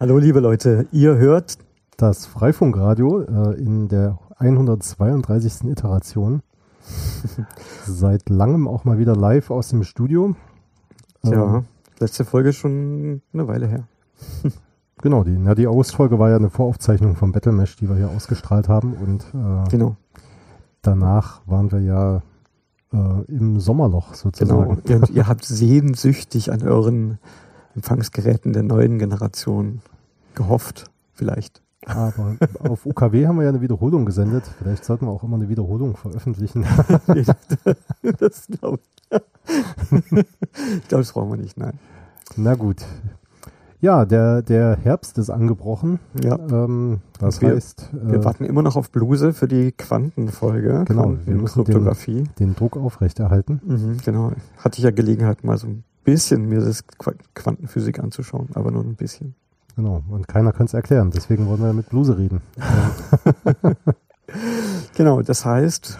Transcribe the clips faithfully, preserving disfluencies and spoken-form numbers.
Hallo liebe Leute, ihr hört das Freifunkradio äh, in der hundertzweiunddreißigsten Iteration. Seit langem auch mal wieder live aus dem Studio. Ja, ähm, letzte Folge schon eine Weile her. Genau, die, na, die August-Folge war ja eine Voraufzeichnung vom Battle Mesh, die wir hier ausgestrahlt haben. Und äh, Genau. danach waren wir ja äh, im Sommerloch sozusagen. Genau, und ihr habt sehnsüchtig an euren Empfangsgeräten der neuen Generation gehofft, vielleicht. Aber auf U K W haben wir ja eine Wiederholung gesendet. Vielleicht sollten wir auch immer eine Wiederholung veröffentlichen. Das glaube ich. Ich glaube, das brauchen wir nicht, nein. Na gut. Ja, der, der Herbst ist angebrochen. Ja. Ähm, das wir, heißt... Wir äh, warten immer noch auf Bluse für die Quantenfolge. Genau, wir müssen den, den Druck aufrechterhalten. Mhm, genau. Hatte ich ja Gelegenheit, mal so ein bisschen mir das Quantenphysik anzuschauen, aber nur ein bisschen. Genau, und keiner kann es erklären, deswegen wollen wir mit Bluse reden. Genau, das heißt,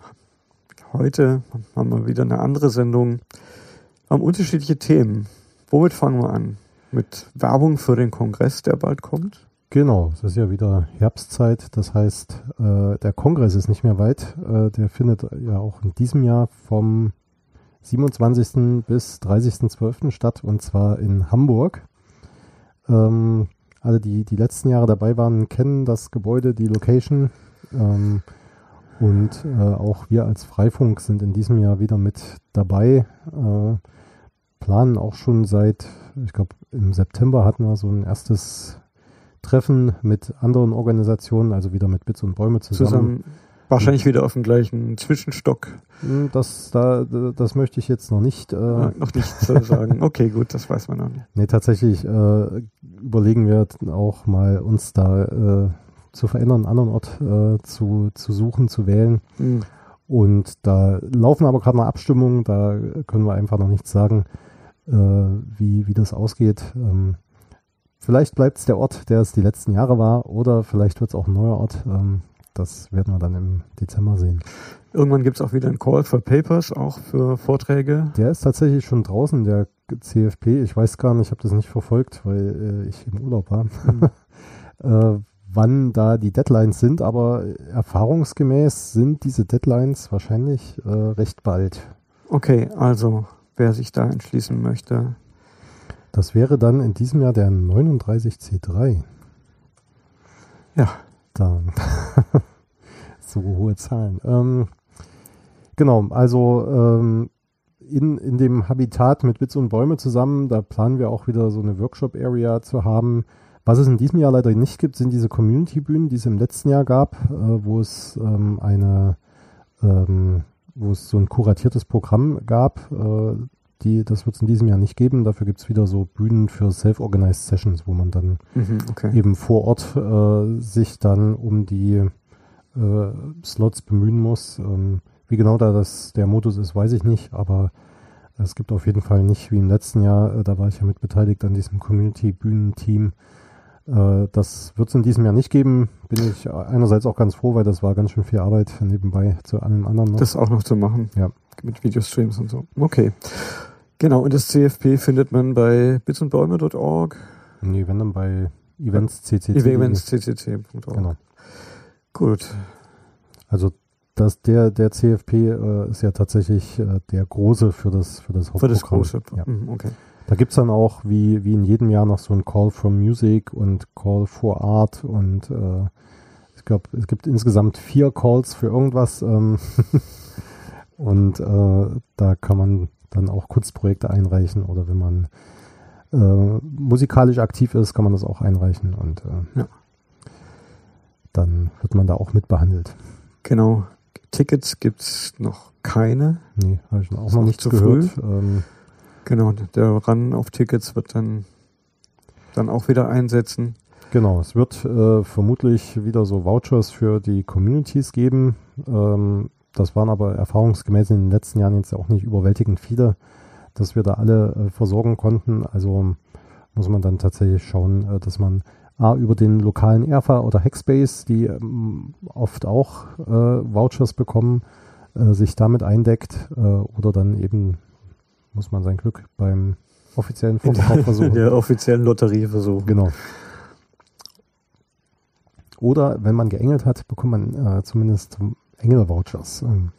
heute haben wir wieder eine andere Sendung. Wir haben unterschiedliche Themen. Womit fangen wir an? Mit Werbung für den Kongress, der bald kommt? Genau, es ist ja wieder Herbstzeit, das heißt, äh, der Kongress ist nicht mehr weit. Äh, der findet ja auch in diesem Jahr vom siebenundzwanzigsten bis dreißigsten zwölften statt, und zwar in Hamburg. Ähm, alle, die die letzten Jahre dabei waren, kennen das Gebäude, die Location. Ähm, und äh, auch wir als Freifunk sind in diesem Jahr wieder mit dabei. Äh, planen auch schon seit, ich glaube, im September hatten wir so ein erstes Treffen mit anderen Organisationen, also wieder mit Bits und Bäume zusammen. zusammen wahrscheinlich wieder auf dem gleichen Zwischenstock. Das, da, das möchte ich jetzt noch nicht. Äh, ja, noch nicht so sagen. Okay, gut, das weiß man noch nicht. Nee, tatsächlich äh, überlegen wir auch mal, uns da äh, zu verändern, einen anderen Ort äh, zu, zu suchen, zu wählen. Mhm. Und da laufen aber gerade noch Abstimmungen, da können wir einfach noch nichts sagen, äh, wie, wie das ausgeht. Ähm, vielleicht bleibt es der Ort, der es die letzten Jahre war, oder vielleicht wird es auch ein neuer Ort. Ähm, das werden wir dann im Dezember sehen. Irgendwann gibt es auch wieder einen Call for Papers, auch für Vorträge. Der ist tatsächlich schon draußen, der C F P. Ich weiß gar nicht, ich habe das nicht verfolgt, weil äh, ich im Urlaub war. Mhm. äh, wann da die Deadlines sind, aber erfahrungsgemäß sind diese Deadlines wahrscheinlich äh, recht bald. Okay, also wer sich da entschließen möchte. Das wäre dann in diesem Jahr der neununddreißig C drei. Ja. Da. So hohe Zahlen. Ähm, genau, also ähm, in, in dem Habitat mit Bits und Bäume zusammen, da planen wir auch wieder so eine Workshop-Area zu haben. Was es in diesem Jahr leider nicht gibt, sind diese Community-Bühnen, die es im letzten Jahr gab, äh, wo es ähm, eine, ähm, wo es so ein kuratiertes Programm gab. Äh, die, das wird es in diesem Jahr nicht geben. Dafür gibt es wieder so Bühnen für Self-Organized Sessions, wo man dann mhm, okay. eben vor Ort äh, sich dann um die äh, Slots bemühen muss. Ähm, wie genau da das der Modus ist, weiß ich nicht, aber es gibt auf jeden Fall nicht wie im letzten Jahr, äh, da war ich ja mit beteiligt an diesem Community-Bühnen-Team. Das wird es in diesem Jahr nicht geben. Bin ich einerseits auch ganz froh, weil das war ganz schön viel Arbeit nebenbei zu allem anderen noch. Das auch noch zu machen. Ja. Mit Videostreams und so. Okay. Genau, und das C F P findet man bei bitsundbäume punkt org. Nee, wenn dann bei events punkt c c c. events punkt c c c punkt org. Genau. Gut. Also das, der, der C F P äh, ist ja tatsächlich äh, der große für das, für das Hauptprogramm. Für das große. Ja. Mhm, okay. Da gibt es dann auch, wie, wie in jedem Jahr, noch so ein Call for Music und Call for Art und äh, ich glaube, es gibt insgesamt vier Calls für irgendwas ähm und äh, da kann man dann auch Kunstprojekte einreichen, oder wenn man äh, musikalisch aktiv ist, kann man das auch einreichen, und äh, ja. dann wird man da auch mit behandelt. Genau. Tickets gibt es noch keine. Nee, habe ich auch noch nichts zu gehört. Früh. Ähm, Genau, der Run auf Tickets wird dann, dann auch wieder einsetzen. Genau, es wird äh, vermutlich wieder so Vouchers für die Communities geben. Ähm, das waren aber erfahrungsgemäß in den letzten Jahren jetzt auch nicht überwältigend viele, dass wir da alle äh, versorgen konnten. Also muss man dann tatsächlich schauen, äh, dass man A, über den lokalen Erfa oder Hackspace, die ähm, oft auch äh, Vouchers bekommen, äh, sich damit eindeckt, äh, oder dann eben muss man sein Glück beim offiziellen Vorverkauf versuchen. Der offiziellen Lotterie versuchen. Genau. oder wenn man geengelt hat, bekommt man äh, zumindest Engel-Vouchers. Ähm,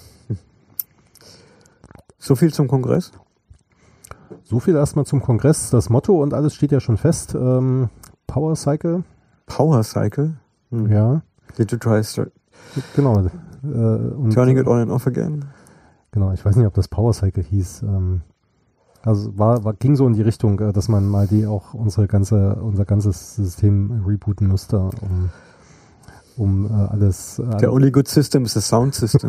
So viel zum Kongress? So viel erstmal zum Kongress. Das Motto und alles steht ja schon fest. Ähm, Power Cycle. Power Cycle? Hm. Ja. Did you try start genau. Äh, und, turning it on and off again? Genau, ich weiß nicht, ob das Power Cycle hieß. Ähm, also war, war, ging so in die Richtung, äh, dass man mal die auch unsere ganze, unser ganzes System rebooten müsste, um, um äh, alles... Äh, The only good system is the sound system.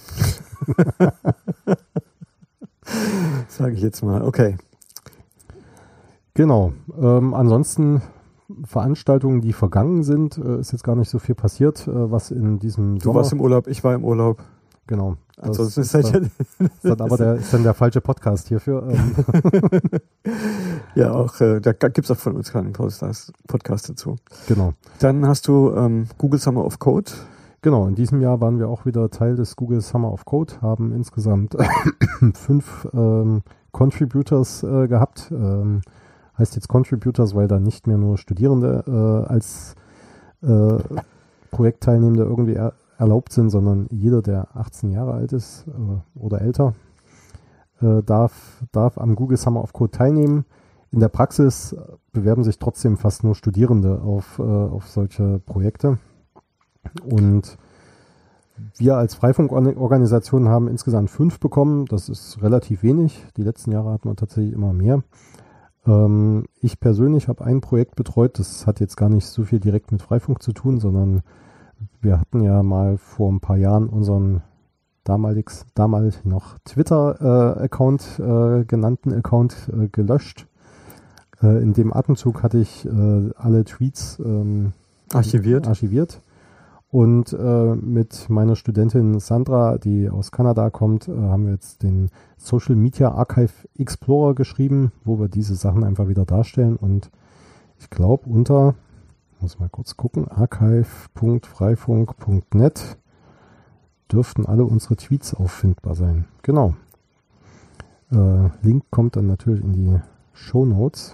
Sage ich jetzt mal. Okay. Genau. Ähm, ansonsten Veranstaltungen, die vergangen sind, äh, ist jetzt gar nicht so viel passiert, äh, was in diesem Du Sommer... warst im Urlaub, ich war im Urlaub. Genau. Das Ansonsten ist, ist, dann, ist dann aber der, ist dann der falsche Podcast hierfür. Ähm. Ja, auch äh, da gibt es auch von uns keinen Podcast, Podcast dazu. Genau. Dann hast du ähm, Google Summer of Code. Genau, in diesem Jahr waren wir auch wieder Teil des Google Summer of Code, haben insgesamt fünf ähm, Contributors äh, gehabt. Ähm, heißt jetzt Contributors, weil da nicht mehr nur Studierende äh, als äh, Projektteilnehmende irgendwie er, erlaubt sind, sondern jeder, der achtzehn Jahre alt ist äh, oder älter, äh, darf, darf am Google Summer of Code teilnehmen. In der Praxis bewerben sich trotzdem fast nur Studierende auf, äh, auf solche Projekte. Und wir als Freifunkorganisation haben insgesamt fünf bekommen. Das ist relativ wenig. Die letzten Jahre hatten wir tatsächlich immer mehr. Ähm, ich persönlich habe ein Projekt betreut. Das hat jetzt gar nicht so viel direkt mit Freifunk zu tun, sondern wir hatten ja mal vor ein paar Jahren unseren damalig, damals noch Twitter-Account, äh, äh, genannten Account äh, gelöscht. Äh, in dem Atemzug hatte ich äh, alle Tweets ähm, archiviert. archiviert. Und äh, mit meiner Studentin Sandra, die aus Kanada kommt, äh, haben wir jetzt den Social Media Archive Explorer geschrieben, wo wir diese Sachen einfach wieder darstellen. Und ich glaube unter, muss mal kurz gucken, archive punkt freifunk punkt net dürften alle unsere Tweets auffindbar sein. Genau. Äh, Link kommt dann natürlich in die Shownotes.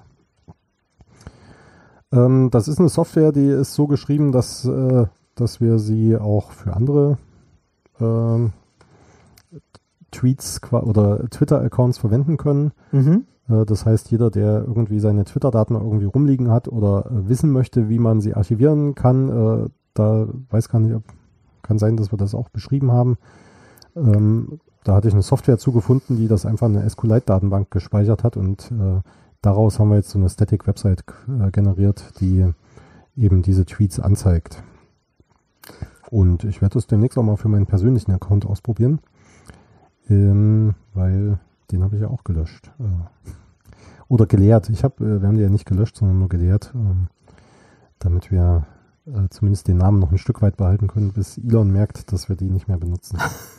Ähm, das ist eine Software, die ist so geschrieben, dass äh, dass wir sie auch für andere äh, Tweets oder Twitter-Accounts verwenden können. Mhm. Äh, das heißt, jeder, der irgendwie seine Twitter-Daten irgendwie rumliegen hat oder äh, wissen möchte, wie man sie archivieren kann, äh, da weiß gar nicht, ob, kann sein, dass wir das auch beschrieben haben. Ähm, da hatte ich eine Software zugefunden, die das einfach in eine SQLite-Datenbank gespeichert hat und äh, daraus haben wir jetzt so eine Static-Website äh, generiert, die eben diese Tweets anzeigt. Und ich werde das demnächst auch mal für meinen persönlichen Account ausprobieren, ähm, weil den habe ich ja auch gelöscht. Äh, oder geleert. Ich hab, äh, wir haben die ja nicht gelöscht, sondern nur geleert, ähm, damit wir äh, zumindest den Namen noch ein Stück weit behalten können, bis Elon merkt, dass wir die nicht mehr benutzen.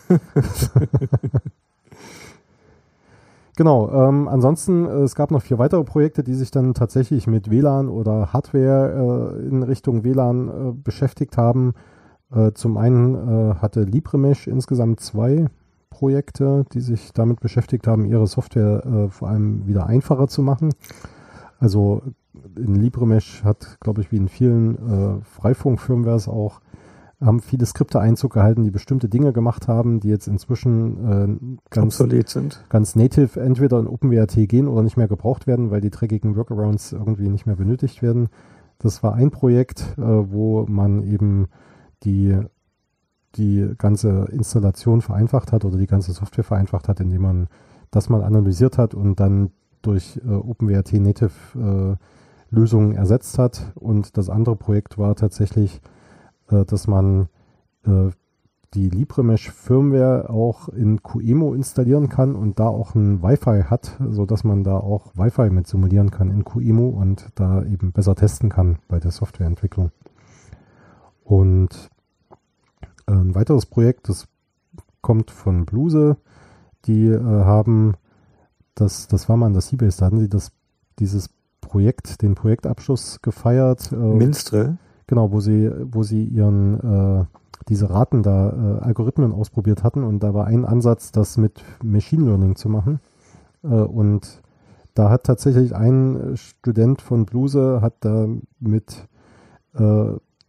Genau, ähm, ansonsten, äh, es gab noch vier weitere Projekte, die sich dann tatsächlich mit W L A N oder Hardware äh, in Richtung W L A N äh, beschäftigt haben. Äh, zum einen äh, hatte LibreMesh insgesamt zwei Projekte, die sich damit beschäftigt haben, ihre Software äh, vor allem wieder einfacher zu machen. Also in LibreMesh hat, glaube ich, wie in vielen äh, Freifunk-Firmwares auch, haben viele Skripte Einzug gehalten, die bestimmte Dinge gemacht haben, die jetzt inzwischen äh, ganz, obsolet sind. Ganz native entweder in OpenWrt gehen oder nicht mehr gebraucht werden, weil die dreckigen Workarounds irgendwie nicht mehr benötigt werden. Das war ein Projekt, äh, wo man eben die, die ganze Installation vereinfacht hat oder die ganze Software vereinfacht hat, indem man das mal analysiert hat und dann durch äh, OpenWrt Native äh, Lösungen ersetzt hat. Und das andere Projekt war tatsächlich, äh, dass man äh, die LibreMesh Firmware auch in QEMU installieren kann und da auch ein Wi-Fi hat, sodass man da auch Wi-Fi mit simulieren kann in QEMU und da eben besser testen kann bei der Softwareentwicklung. Und ein weiteres Projekt, das kommt von Bluse, die äh, haben, das, das war mal in der Seabase, da hatten sie das, dieses Projekt, den Projektabschluss gefeiert. Äh, Minstrel? Genau, wo sie, wo sie ihren, äh, diese Raten da, äh, Algorithmen ausprobiert hatten und da war ein Ansatz, das mit Machine Learning zu machen. Äh, und da hat tatsächlich ein Student von Bluse, hat da mit äh,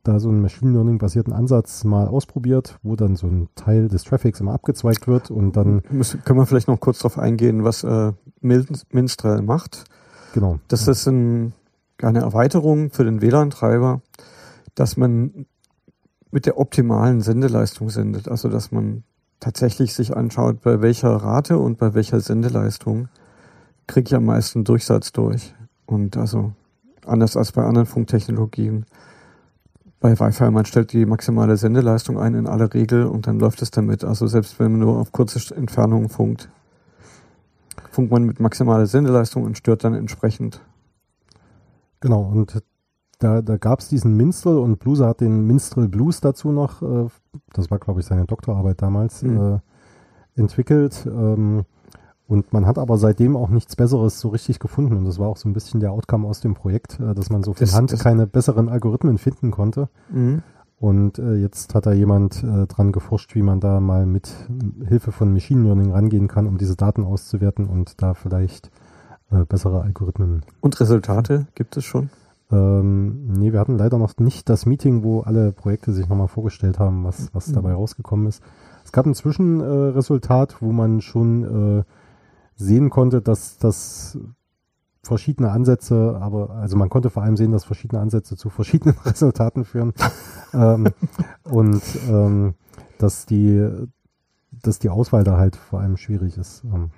da so einen Machine Learning-basierten Ansatz mal ausprobiert, wo dann so ein Teil des Traffics immer abgezweigt wird und dann... Müssen, können wir vielleicht noch kurz darauf eingehen, was äh, Minstrel macht. Genau. Das ist ein, eine Erweiterung für den W L A N-Treiber, dass man mit der optimalen Sendeleistung sendet. Also dass man tatsächlich sich anschaut, bei welcher Rate und bei welcher Sendeleistung kriege ich am meisten Durchsatz durch. Und also anders als bei anderen Funktechnologien. Bei Wi-Fi, man stellt die maximale Sendeleistung ein in aller Regel und dann läuft es damit. Also selbst wenn man nur auf kurze Entfernungen funkt, funkt man mit maximaler Sendeleistung und stört dann entsprechend. Genau, und da, da gab es diesen Minstrel und Bluse hat den Minstrel Blues dazu noch, äh, das war glaube ich seine Doktorarbeit damals, mhm. äh, entwickelt. Ähm, Und man hat aber seitdem auch nichts Besseres so richtig gefunden. Und das war auch so ein bisschen der Outcome aus dem Projekt, dass man so von Hand keine besseren Algorithmen finden konnte. Mhm. Und äh, jetzt hat da jemand äh, dran geforscht, wie man da mal mit Hilfe von Machine Learning rangehen kann, um diese Daten auszuwerten und da vielleicht äh, bessere Algorithmen. Und Resultate gibt es schon? Ähm, nee, wir hatten leider noch nicht das Meeting, wo alle Projekte sich nochmal vorgestellt haben, was, was mhm. dabei rausgekommen ist. Es gab ein Zwischenresultat, äh, wo man schon äh, sehen konnte, dass das verschiedene Ansätze, aber also man konnte vor allem sehen, dass verschiedene Ansätze zu verschiedenen Resultaten führen ähm, und ähm, dass die dass die Auswahl da halt vor allem schwierig ist. Ähm.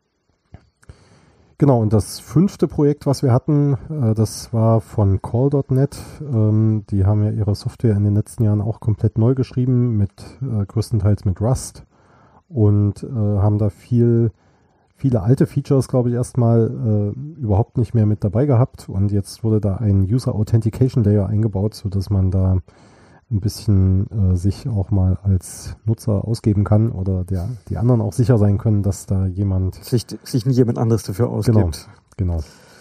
Genau, und das fünfte Projekt, was wir hatten, äh, das war von Call Punkt net. Ähm, die haben ja ihre Software in den letzten Jahren auch komplett neu geschrieben, mit äh, größtenteils mit Rust und äh, haben da viel viele alte Features, glaube ich, erstmal äh, überhaupt nicht mehr mit dabei gehabt und jetzt wurde da ein User Authentication Layer eingebaut, sodass man da ein bisschen äh, sich auch mal als Nutzer ausgeben kann oder der, die anderen auch sicher sein können, dass da jemand... Sich, sich nicht jemand anderes dafür ausgibt. Genau, genau.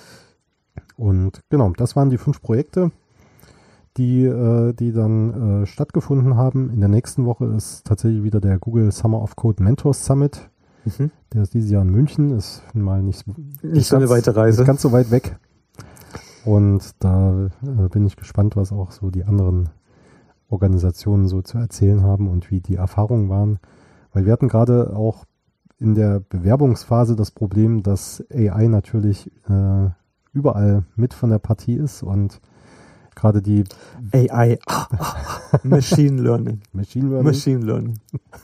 Und genau, das waren die fünf Projekte, die, äh, die dann äh, stattgefunden haben. In der nächsten Woche ist tatsächlich wieder der Google Summer of Code Mentors Summit. Mhm. Der ist dieses Jahr in München, ist mal nicht, nicht, nicht so ganz, eine weite Reise. Nicht ganz so weit weg. Und da äh, bin ich gespannt, was auch so die anderen Organisationen so zu erzählen haben und wie die Erfahrungen waren. Weil wir hatten gerade auch in der Bewerbungsphase das Problem, dass A I natürlich äh, überall mit von der Partie ist und gerade die A I, Machine Learning. Machine Learning. Machine Learning.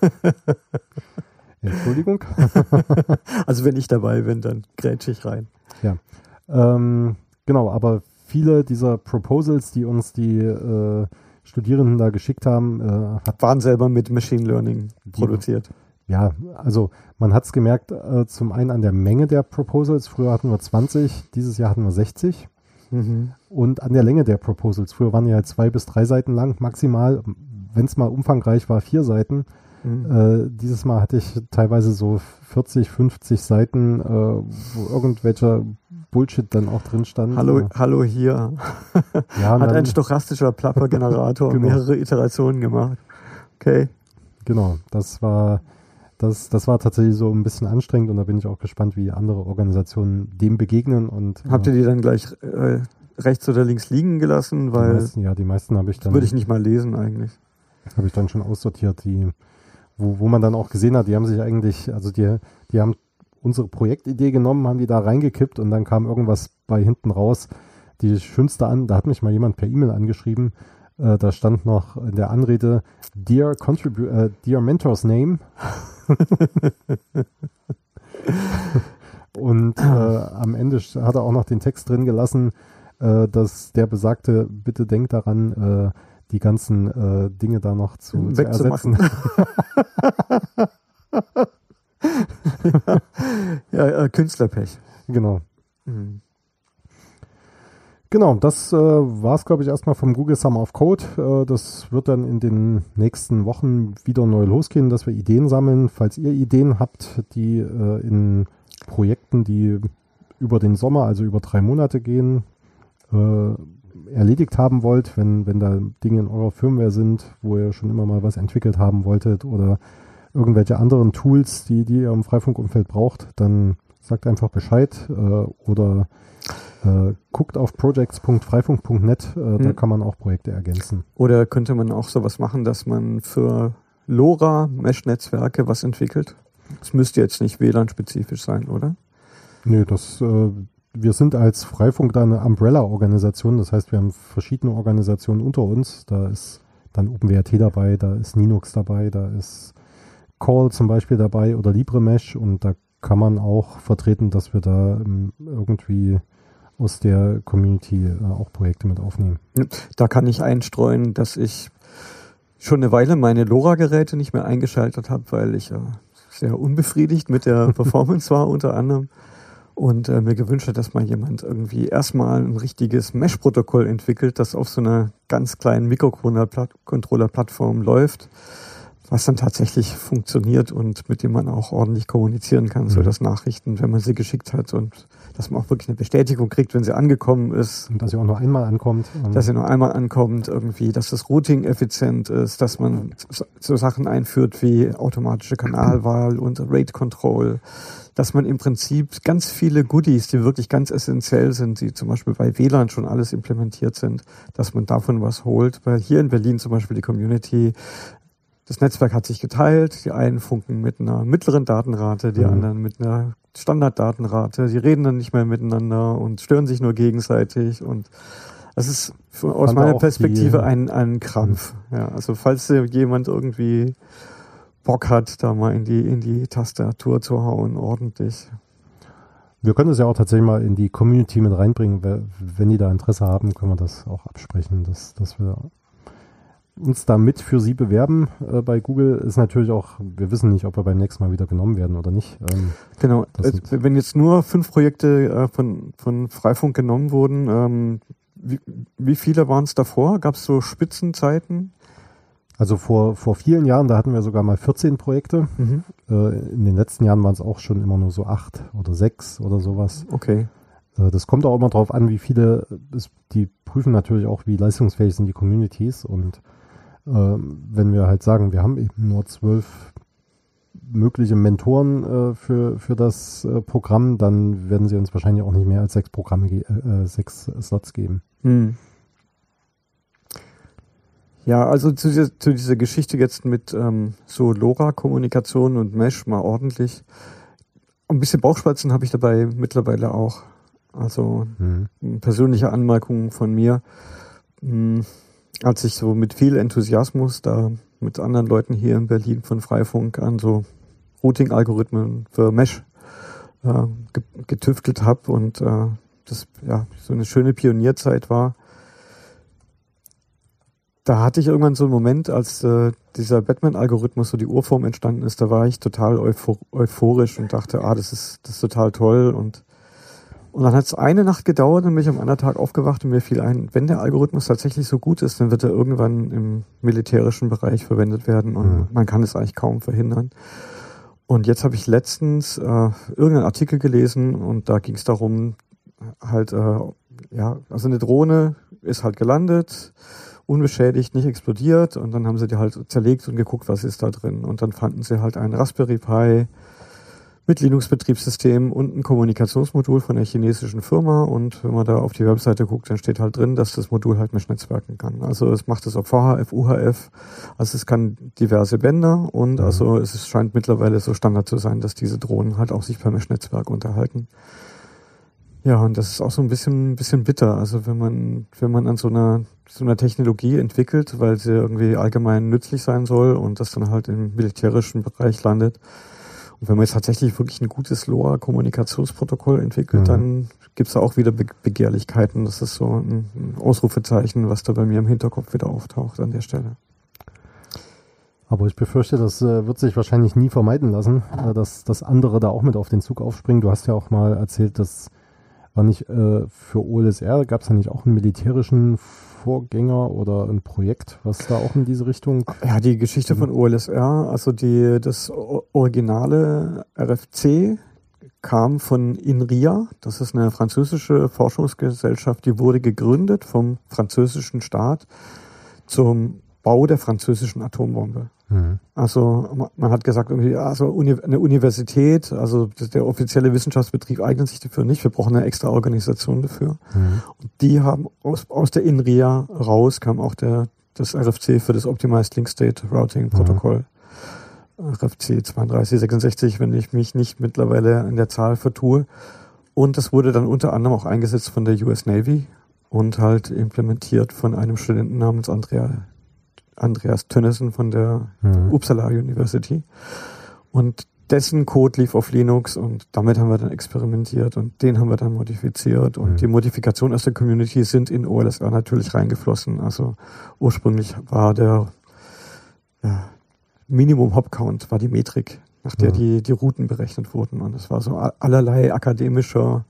Entschuldigung. Also wenn ich dabei bin, dann grätsche ich rein. Ja, ähm, genau, aber viele dieser Proposals, die uns die äh, Studierenden da geschickt haben, äh, hat waren selber mit Machine Learning die, produziert. Ja, also man hat es gemerkt, äh, zum einen an der Menge der Proposals. Früher hatten wir zwanzig, dieses Jahr hatten wir sechzig. Mhm. Und an der Länge der Proposals. Früher waren die halt zwei bis drei Seiten lang, maximal, wenn es mal umfangreich war, vier Seiten. Mhm. Äh, dieses Mal hatte ich teilweise so vierzig, fünfzig Seiten, äh, wo irgendwelcher Bullshit dann auch drin stand. Hallo, hallo hier. Ja, hat dann, ein stochastischer Plapper-Generator genau. mehrere Iterationen gemacht. Okay. Genau, das war, das, das war tatsächlich so ein bisschen anstrengend und da bin ich auch gespannt, wie andere Organisationen dem begegnen. Und, habt ihr die dann gleich äh, rechts oder links liegen gelassen? Weil die meisten, ja, die meisten habe ich dann... Würde ich nicht mal lesen eigentlich. Habe ich dann schon aussortiert, die... Wo, wo man dann auch gesehen hat, die haben sich eigentlich, also die, die haben unsere Projektidee genommen, haben die da reingekippt und dann kam irgendwas bei hinten raus. Die schönste an, da hat mich mal jemand per E-Mail angeschrieben, äh, da stand noch in der Anrede Dear, Contribu- äh, Dear Mentor's Name. Und äh, am Ende hat er auch noch den Text drin gelassen, äh, dass der besagte, bitte denkt daran, äh, die ganzen äh, Dinge da noch zu, zu ersetzen. ja, ja äh, Künstlerpech. Genau. Mhm. Genau, das äh, war es, glaube ich, erstmal vom Google Summer of Code. Äh, das wird dann in den nächsten Wochen wieder neu losgehen, dass wir Ideen sammeln. Falls ihr Ideen habt, die äh, in Projekten, die über den Sommer, also über drei Monate gehen, äh, erledigt haben wollt, wenn, wenn da Dinge in eurer Firmware sind, wo ihr schon immer mal was entwickelt haben wolltet oder irgendwelche anderen Tools, die, die ihr im Freifunkumfeld braucht, dann sagt einfach Bescheid äh, oder Äh, guckt auf projects punkt freifunk punkt net, äh, hm. da kann man auch Projekte ergänzen. Oder könnte man auch sowas machen, dass man für LoRa Mesh-Netzwerke was entwickelt? Das müsste jetzt nicht W L A N-spezifisch sein, oder? Nö, das, äh, wir sind als Freifunk da eine Umbrella-Organisation, das heißt, wir haben verschiedene Organisationen unter uns. Da ist dann OpenWrt dabei, da ist Linux dabei, da ist Call zum Beispiel dabei oder LibreMesh, und da kann man auch vertreten, dass wir da ähm, irgendwie aus der Community äh, auch Projekte mit aufnehmen. Da kann ich einstreuen, dass ich schon eine Weile meine LoRa-Geräte nicht mehr eingeschaltet habe, weil ich äh, sehr unbefriedigt mit der Performance war unter anderem und äh, mir gewünscht hat, dass mal jemand irgendwie erstmal ein richtiges Mesh-Protokoll entwickelt, das auf so einer ganz kleinen Mikrocontroller-Plattform läuft, was dann tatsächlich funktioniert und mit dem man auch ordentlich kommunizieren kann, mhm. so dass Nachrichten, wenn man sie geschickt hat, und dass man auch wirklich eine Bestätigung kriegt, wenn sie angekommen ist. Und dass sie auch nur einmal ankommt. Dass sie nur einmal ankommt irgendwie, dass das Routing effizient ist, dass man so Sachen einführt wie automatische Kanalwahl und Rate Control, dass man im Prinzip ganz viele Goodies, die wirklich ganz essentiell sind, die zum Beispiel bei W L A N schon alles implementiert sind, dass man davon was holt. Weil hier in Berlin zum Beispiel die Community, das Netzwerk hat sich geteilt, die einen funken mit einer mittleren Datenrate, die mhm. anderen mit einer Standarddatenrate, die reden dann nicht mehr miteinander und stören sich nur gegenseitig, und das ist aus meiner Perspektive die, ein, ein Krampf. Mhm. Ja, also falls jemand irgendwie Bock hat, da mal in die, in die Tastatur zu hauen, ordentlich. Wir können es ja auch tatsächlich mal in die Community mit reinbringen. Wenn die da Interesse haben, können wir das auch absprechen, dass, dass wir uns da mit für sie bewerben. Äh, bei Google ist natürlich auch, wir wissen nicht, ob wir beim nächsten Mal wieder genommen werden oder nicht. Ähm, genau, äh, wenn jetzt nur fünf Projekte äh, von, von Freifunk genommen wurden, ähm, wie, wie viele waren es davor? Gab es so Spitzenzeiten? Also vor, vor vielen Jahren, da hatten wir sogar mal vierzehn Projekte. Mhm. Äh, in den letzten Jahren waren es auch schon immer nur so acht oder sechs oder sowas. Okay. Äh, das kommt auch immer drauf an, wie viele, es, die prüfen natürlich auch, wie leistungsfähig sind die Communities, und Ähm, wenn wir halt sagen, wir haben eben nur zwölf mögliche Mentoren äh, für, für das äh, Programm, dann werden sie uns wahrscheinlich auch nicht mehr als sechs Programme, ge- äh, sechs Slots geben. Hm. Ja, also zu dieser, zu dieser Geschichte jetzt mit ähm, so LoRa-Kommunikation und Mesh mal ordentlich. Ein bisschen Bauchschmerzen habe ich dabei mittlerweile auch. Also hm. persönliche Anmerkungen von mir. Hm. Als ich so mit viel Enthusiasmus da mit anderen Leuten hier in Berlin von Freifunk an so Routing-Algorithmen für Mesh äh, getüftelt habe und äh, das ja so eine schöne Pionierzeit war, da hatte ich irgendwann so einen Moment, als äh, dieser Batman-Algorithmus, so die Urform entstanden ist, da war ich total euphor- euphorisch und dachte, ah, das ist, das ist total toll, und Und dann hat es eine Nacht gedauert, dann bin ich am anderen Tag aufgewacht und mir fiel ein, wenn der Algorithmus tatsächlich so gut ist, dann wird er irgendwann im militärischen Bereich verwendet werden, und mhm. man kann es eigentlich kaum verhindern. Und jetzt habe ich letztens äh, irgendeinen Artikel gelesen, und da ging es darum, halt, äh, ja, also eine Drohne ist halt gelandet, unbeschädigt, nicht explodiert, und dann haben sie die halt zerlegt und geguckt, was ist da drin. Und dann fanden sie halt einen Raspberry Pi mit Linux-Betriebssystem und ein Kommunikationsmodul von einer chinesischen Firma, und wenn man da auf die Webseite guckt, dann steht halt drin, dass das Modul halt Mesh-Netzwerken kann. Also es macht es auf V H F, U H F, also es kann diverse Bänder, und mhm. also es scheint mittlerweile so Standard zu sein, dass diese Drohnen halt auch sich per Mesh-Netzwerk unterhalten. Ja, und das ist auch so ein bisschen, bisschen bitter. Also wenn man, wenn man an so einer, so einer Technologie entwickelt, weil sie irgendwie allgemein nützlich sein soll und das dann halt im militärischen Bereich landet, und wenn man jetzt tatsächlich wirklich ein gutes LoRa-Kommunikationsprotokoll entwickelt, mhm. dann gibt es da auch wieder Be- Begehrlichkeiten. Das ist so ein, ein Ausrufezeichen, was da bei mir im Hinterkopf wieder auftaucht an der Stelle. Aber ich befürchte, das äh, wird sich wahrscheinlich nie vermeiden lassen, äh, dass, dass andere da auch mit auf den Zug aufspringen. Du hast ja auch mal erzählt, dass war nicht äh, für O L S R, gab es ja nicht auch einen militärischen Vorgänger oder ein Projekt, was da auch in diese Richtung... Ja, die Geschichte von O L S R, also die, das originale R F C kam von INRIA, das ist eine französische Forschungsgesellschaft, die wurde gegründet vom französischen Staat zum Bau der französischen Atombombe. Mhm. Also man hat gesagt, irgendwie, also eine Universität, also der offizielle Wissenschaftsbetrieb eignet sich dafür nicht, wir brauchen eine extra Organisation dafür. Mhm. Und die haben aus, aus der INRIA raus, kam auch der, das R F C für das Optimized Link State Routing Protokoll. Mhm. R F C zweiunddreißig sechsundsechzig, wenn ich mich nicht mittlerweile in der Zahl vertue. Und das wurde dann unter anderem auch eingesetzt von der U S Navy und halt implementiert von einem Studenten namens Andrea Andreas Tönnissen von der mhm. Uppsala University. Und dessen Code lief auf Linux und damit haben wir dann experimentiert und den haben wir dann modifiziert. Und mhm. die Modifikationen aus der Community sind in O L S R natürlich reingeflossen. Also ursprünglich war der ja, Minimum Hop Count war die Metrik, nach der mhm. die, die Routen berechnet wurden. Und es war so allerlei akademischer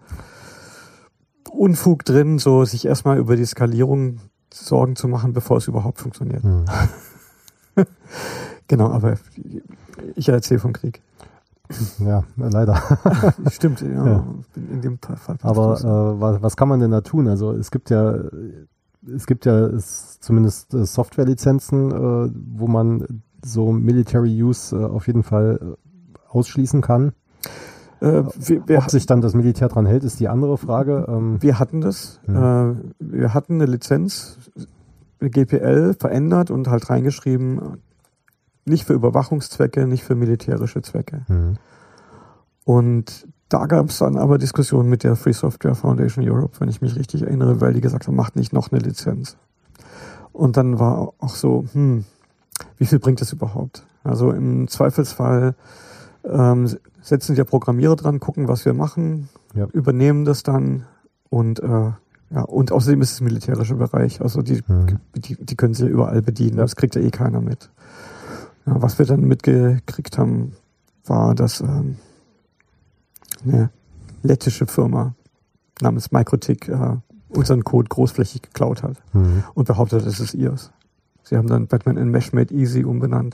Unfug drin, so sich erstmal über die Skalierung Sorgen zu machen, bevor es überhaupt funktioniert. Hm. Genau, aber ich erzähle vom Krieg. Ja, leider. Stimmt, ja. ja. In dem Fall. Aber äh, was, was kann man denn da tun? Also es gibt ja, es gibt ja es, zumindest äh, Softwarelizenzen, äh, wo man so Military Use äh, auf jeden Fall äh, ausschließen kann. Äh, wir, wir Ob sich dann das Militär dran hält, ist die andere Frage. Ähm, wir hatten das. Ja. Äh, wir hatten eine Lizenz, G P L, verändert und halt reingeschrieben, nicht für Überwachungszwecke, nicht für militärische Zwecke. Mhm. Und da gab es dann aber Diskussionen mit der Free Software Foundation Europe, wenn ich mich richtig erinnere, weil die gesagt haben, macht nicht noch eine Lizenz. Und dann war auch so, hm, wie viel bringt das überhaupt? Also im Zweifelsfall ähm, setzen der Programmierer dran, gucken, was wir machen, ja. übernehmen das dann und äh, ja, und außerdem ist es militärischer Bereich, also die, mhm. die, die können sie ja überall bedienen, ja. Das kriegt ja eh keiner mit. Ja, was wir dann mitgekriegt haben, war, dass ähm, eine lettische Firma namens Microtik äh, unseren Code großflächig geklaut hat mhm. und behauptet, es ist ihrs. Sie haben dann Batman in Mesh Made Easy umbenannt.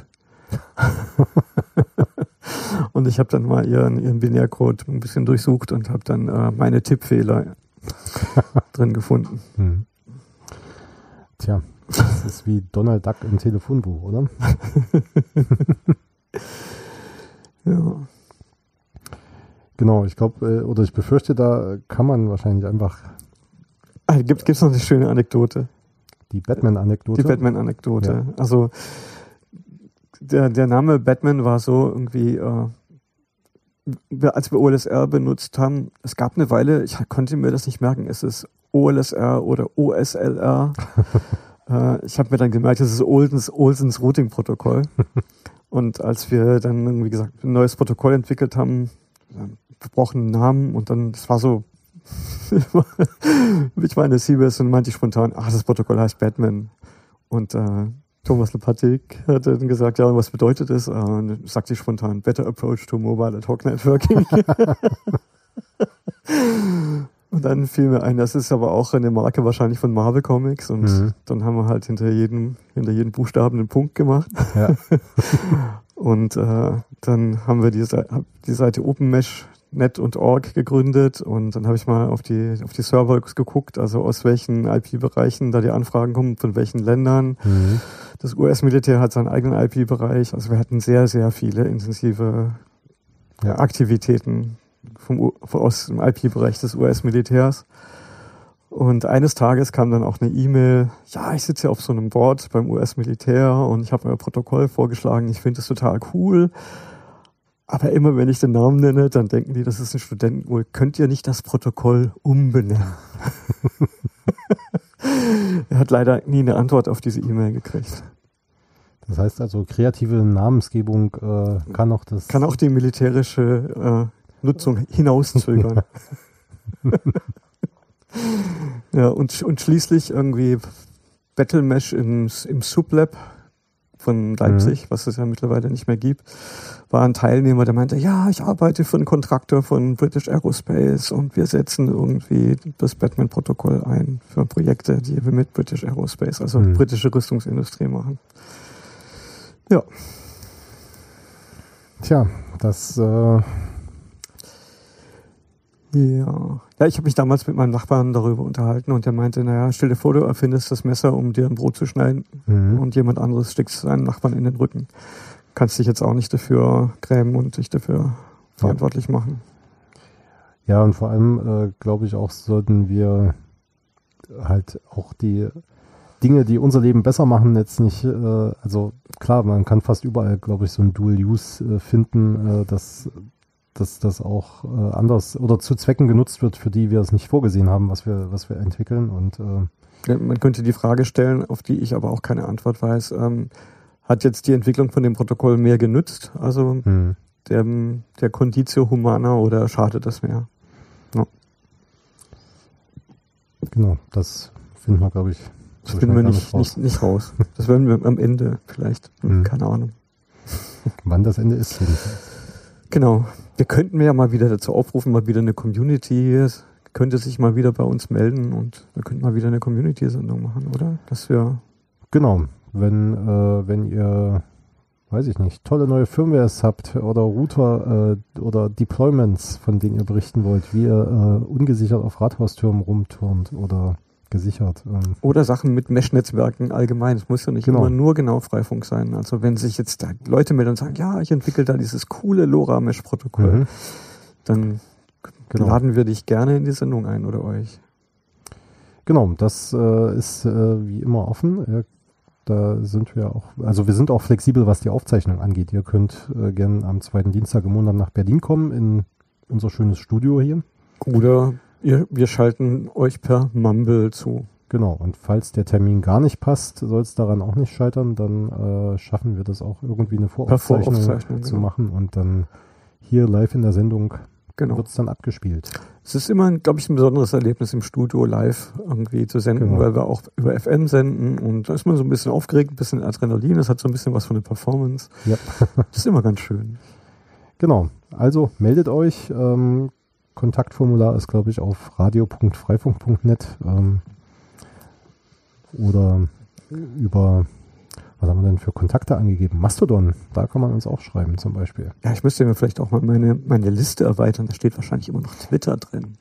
Und ich habe dann mal ihren, ihren Binärcode ein bisschen durchsucht und habe dann äh, meine Tippfehler drin gefunden. Hm. Tja, das ist wie Donald Duck im Telefonbuch, oder? Ja. Genau, ich glaube, oder ich befürchte, da kann man wahrscheinlich einfach... Ah, gibt es noch eine schöne Anekdote? Die Batman-Anekdote? Die Batman-Anekdote. Ja. Also der, der Name Batman war so irgendwie, äh, als wir O L S R benutzt haben, es gab eine Weile, ich konnte mir das nicht merken, es ist O L S R oder O S L R. äh, ich habe mir dann gemerkt, das ist Olsens, Olsens Routing-Protokoll. Und als wir dann irgendwie gesagt, ein neues Protokoll entwickelt haben, wir brauchen einen Namen und dann, das war so, ich meine Seabass und meinte ich spontan, ach, das Protokoll heißt Batman. Und äh, Thomas Lepatik hat dann gesagt, ja, und was bedeutet das? Und dann sagte ich spontan, Better Approach to Mobile Ad Hoc Networking. Und dann fiel mir ein, das ist aber auch eine Marke wahrscheinlich von Marvel Comics. Und mhm. dann haben wir halt hinter jedem, hinter jedem Buchstaben einen Punkt gemacht. Ja. Und äh, dann haben wir die, die Seite OpenMesh Punkt net und Org gegründet und dann habe ich mal auf die auf die Server geguckt, also aus welchen I P-Bereichen da die Anfragen kommen, von welchen Ländern. Mhm. Das U S-Militär hat seinen eigenen I P-Bereich, also wir hatten sehr, sehr viele intensive ja, Aktivitäten vom, vom, aus dem I P-Bereich des U S-Militärs. Und eines Tages kam dann auch eine E-Mail, ja, ich sitze hier auf so einem Board beim U S-Militär und ich habe euer Protokoll vorgeschlagen, ich finde das total cool. Aber immer wenn ich den Namen nenne, dann denken die, das ist ein Studentenwohl. Könnt ihr nicht das Protokoll umbenennen? Er hat leider nie eine Antwort auf diese E-Mail gekriegt. Das heißt also, kreative Namensgebung äh, kann auch das... Kann auch die militärische äh, Nutzung hinauszögern. Ja, und, und schließlich irgendwie Battlemesh im, im Sublab von Leipzig, mhm. was es ja mittlerweile nicht mehr gibt, war ein Teilnehmer, der meinte, ja, ich arbeite für einen Kontraktor von British Aerospace und wir setzen irgendwie das Batman-Protokoll ein für Projekte, die wir mit British Aerospace, also mhm. britische Rüstungsindustrie machen. Ja. Tja, das äh, Ja, ja, ich habe mich damals mit meinem Nachbarn darüber unterhalten und der meinte, naja, stell dir vor, du erfindest das Messer, um dir ein Brot zu schneiden mhm. und jemand anderes steckt seinen Nachbarn in den Rücken. Kannst dich jetzt auch nicht dafür grämen und dich dafür verantwortlich ja. machen. Ja, und vor allem, äh, glaube ich, auch sollten wir halt auch die Dinge, die unser Leben besser machen, jetzt nicht, äh, also klar, man kann fast überall, glaube ich, so ein Dual-Use äh, finden, äh, dass dass das auch äh, anders oder zu Zwecken genutzt wird, für die wir es nicht vorgesehen haben, was wir, was wir entwickeln. Und äh ja, man könnte die Frage stellen, auf die ich aber auch keine Antwort weiß. Ähm, hat jetzt die Entwicklung von dem Protokoll mehr genützt, also hm. der, der Conditio Humana, oder schadet das mehr? Ja. Genau, das finden wir, glaube ich, das so finden wir nicht, nicht, nicht raus. Das werden wir am Ende vielleicht, hm. keine Ahnung. Wann das Ende ist. Genau. Wir könnten ja mal wieder dazu aufrufen, mal wieder eine Community könnte sich mal wieder bei uns melden und wir könnten mal wieder eine Community-Sendung machen, oder? Dass wir genau. Wenn, äh, wenn ihr, weiß ich nicht, tolle neue Firmwares habt oder Router äh, oder Deployments, von denen ihr berichten wollt, wie ihr äh, ungesichert auf Rathaustürmen rumturnt oder gesichert. Ähm. Oder Sachen mit Mesh-Netzwerken allgemein. Es muss ja nicht genau. immer nur genau Freifunk sein. Also wenn sich jetzt da Leute melden und sagen, ja, ich entwickle da dieses coole LoRa-Mesh-Protokoll, mhm. dann genau. laden wir dich gerne in die Sendung ein oder euch. Genau, das äh, ist äh, wie immer offen. Äh, da sind wir auch, also wir sind auch flexibel, was die Aufzeichnung angeht. Ihr könnt äh, gerne am zweiten Dienstag im Monat nach Berlin kommen, in unser schönes Studio hier. Oder ihr, wir schalten euch per Mumble zu. Genau, und falls der Termin gar nicht passt, soll es daran auch nicht scheitern, dann äh, schaffen wir das auch irgendwie eine Voraufzeichnung, Voraufzeichnung zu genau. machen und dann hier live in der Sendung genau. wird es dann abgespielt. Es ist immer, glaube ich, ein besonderes Erlebnis im Studio live irgendwie zu senden, genau. weil wir auch über F M senden und da ist man so ein bisschen aufgeregt, ein bisschen Adrenalin, das hat so ein bisschen was von der Performance. Ja. Das ist immer ganz schön. Genau, also meldet euch. Ähm, Kontaktformular ist, glaube ich, auf radio punkt freifunk punkt net ähm, oder über, was haben wir denn für Kontakte angegeben? Mastodon, da kann man uns auch schreiben zum Beispiel. Ja, ich müsste mir vielleicht auch mal meine, meine Liste erweitern, da steht wahrscheinlich immer noch Twitter drin.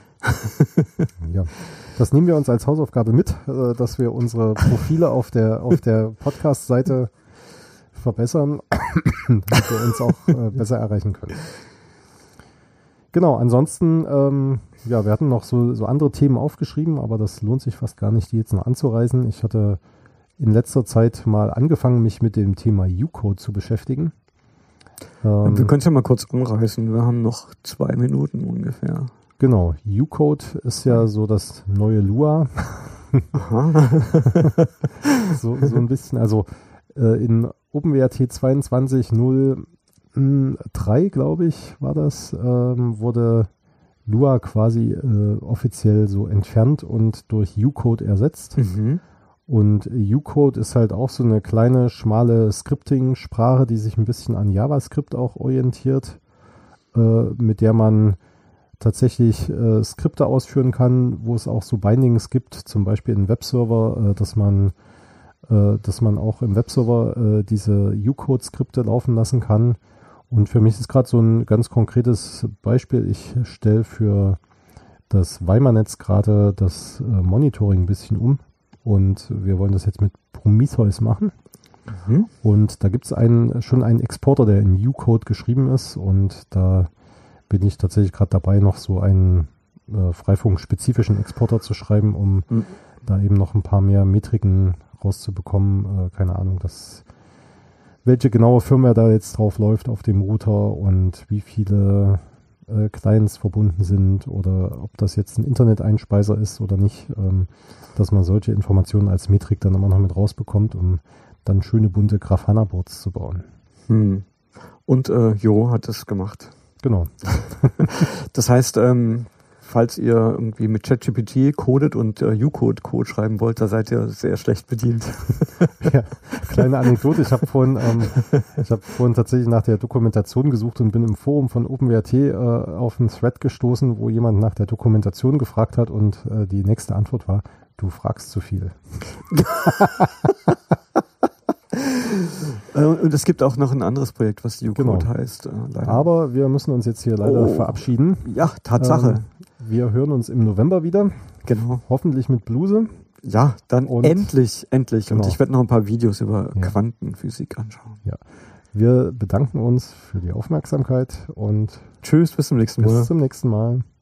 Ja, das nehmen wir uns als Hausaufgabe mit, äh, dass wir unsere Profile auf der, auf der Podcast-Seite verbessern, damit wir uns auch äh, besser erreichen können. Genau, ansonsten, ähm, ja, wir hatten noch so, so andere Themen aufgeschrieben, aber das lohnt sich fast gar nicht, die jetzt noch anzureisen. Ich hatte in letzter Zeit mal angefangen, mich mit dem Thema U-Code zu beschäftigen. Ähm, wir können es ja mal kurz umreißen, wir haben noch zwei Minuten ungefähr. Genau, U-Code ist ja so das neue Lua. Aha. so, so ein bisschen, also äh, in OpenWrt zweiundzwanzig Punkt null drei, glaube ich, war das, ähm, wurde Lua quasi äh, offiziell so entfernt und durch U-Code ersetzt. Mhm. Und U-Code ist halt auch so eine kleine, schmale Scripting-Sprache, die sich ein bisschen an JavaScript auch orientiert, äh, mit der man tatsächlich äh, Skripte ausführen kann, wo es auch so Bindings gibt, zum Beispiel in Webserver, äh, dass man äh, dass man auch im Webserver äh, diese U-Code-Skripte laufen lassen kann. Und für mich ist gerade so ein ganz konkretes Beispiel. Ich stelle für das Weimar-Netz gerade das äh, Monitoring ein bisschen um und wir wollen das jetzt mit Prometheus machen. Mhm. Und da gibt es einen, schon einen Exporter, der in U-Code geschrieben ist und da bin ich tatsächlich gerade dabei, noch so einen äh, Freifunk-spezifischen Exporter zu schreiben, um mhm. da eben noch ein paar mehr Metriken rauszubekommen. Äh, keine Ahnung, das welche genaue Firmware da jetzt drauf läuft auf dem Router und wie viele äh, Clients verbunden sind oder ob das jetzt ein Internet-Einspeiser ist oder nicht, ähm, dass man solche Informationen als Metrik dann immer noch mit rausbekommt, um dann schöne bunte Grafana-Boards zu bauen. Hm. Und äh, Jo hat es gemacht. Genau. Das heißt, ähm, falls ihr irgendwie mit ChatGPT codet und äh, U-Code-Code schreiben wollt, da seid ihr sehr schlecht bedient. Ja, kleine Anekdote. Ich habe vorhin, ähm, ich habe vorhin tatsächlich nach der Dokumentation gesucht und bin im Forum von OpenWrt äh, auf einen Thread gestoßen, wo jemand nach der Dokumentation gefragt hat und äh, die nächste Antwort war, du fragst zu viel. Äh, und es gibt auch noch ein anderes Projekt, was U-Code Genau. heißt. Äh, leider. Aber wir müssen uns jetzt hier leider Oh. verabschieden. Ja, Tatsache. Ähm, wir hören uns im November wieder. Genau. Hoffentlich mit Bluse. Ja, dann Und- endlich, endlich. Und Genau. ich werde noch ein paar Videos über Ja. Quantenphysik anschauen. Wir bedanken uns für die Aufmerksamkeit und Tschüss, bis zum nächsten Mal. bis zum nächsten Mal.